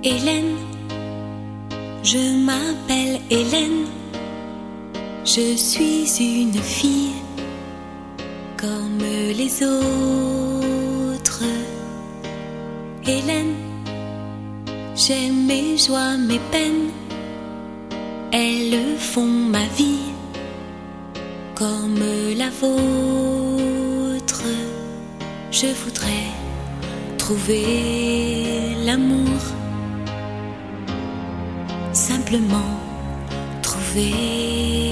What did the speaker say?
Hélène, je m'appelle Hélène, je suis une fille comme les autres. Hélène, j'ai mes joies, mes peines, elles font ma vie comme la vôtre. Je voudrais trouver l'amour, simplement trouver